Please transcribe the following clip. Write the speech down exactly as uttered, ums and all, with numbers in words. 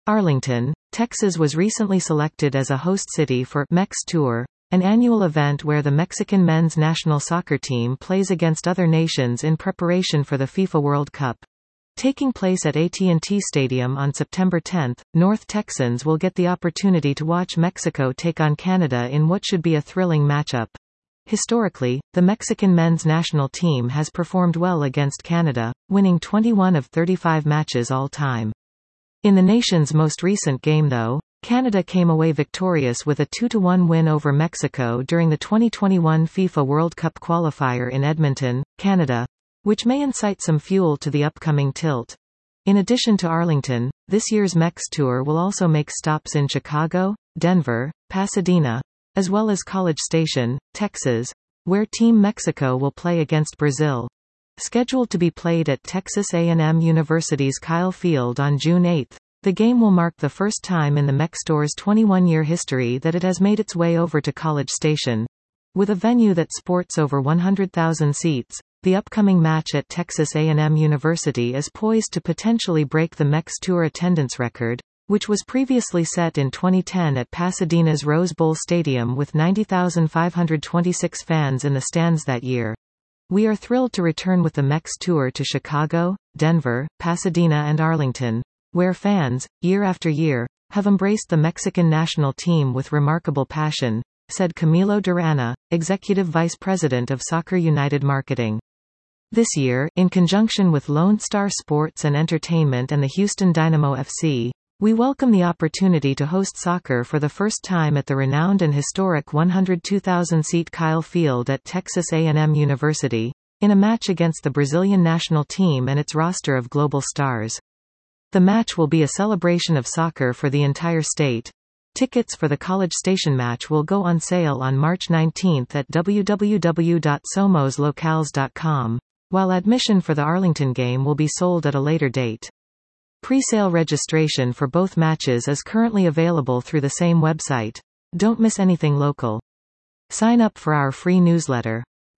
Arlington, Texas was recently selected as a host city for Mex Tour, an annual event where the Mexican men's national soccer team plays against other nations in preparation for the FIFA World Cup. Taking place at A T and T Stadium on September tenth, North Texans will get the opportunity to watch Mexico take on Canada in what should be a thrilling matchup. Historically, the Mexican men's national team has performed well against Canada, winning twenty-one of thirty-five matches all time. In the nation's most recent game though, Canada came away victorious with a two to one win over Mexico during the twenty twenty-one FIFA World Cup qualifier in Edmonton, Canada, which may incite some fuel to the upcoming tilt. In addition to Arlington, this year's Mex Tour will also make stops in Chicago, Denver, Pasadena, as well as College Station, Texas, where Team Mexico will play against Brazil. Scheduled to be played at Texas A and M University's Kyle Field on June eighth, the game will mark the first time in the Mex Tour's twenty-one-year history that it has made its way over to College Station. With a venue that sports over one hundred thousand seats, the upcoming match at Texas A and M University is poised to potentially break the Mex Tour attendance record, which was previously set in twenty ten at Pasadena's Rose Bowl Stadium with ninety thousand five hundred twenty-six fans in the stands that year. We are thrilled to return with the Mex Tour to Chicago, Denver, Pasadena and Arlington, where fans, year after year, have embraced the Mexican national team with remarkable passion, said Camilo Durana, Executive Vice President of Soccer United Marketing. This year, in conjunction with Lone Star Sports and Entertainment and the Houston Dynamo F C, we welcome the opportunity to host soccer for the first time at the renowned and historic one hundred two thousand seat Kyle Field at Texas A and M University, in a match against the Brazilian national team and its roster of global stars. The match will be a celebration of soccer for the entire state. Tickets for the College Station match will go on sale on March nineteenth at w w w dot somos locales dot com, while admission for the Arlington game will be sold at a later date. Pre-sale registration for both matches is currently available through the same website. Don't miss anything local. Sign up for our free newsletter.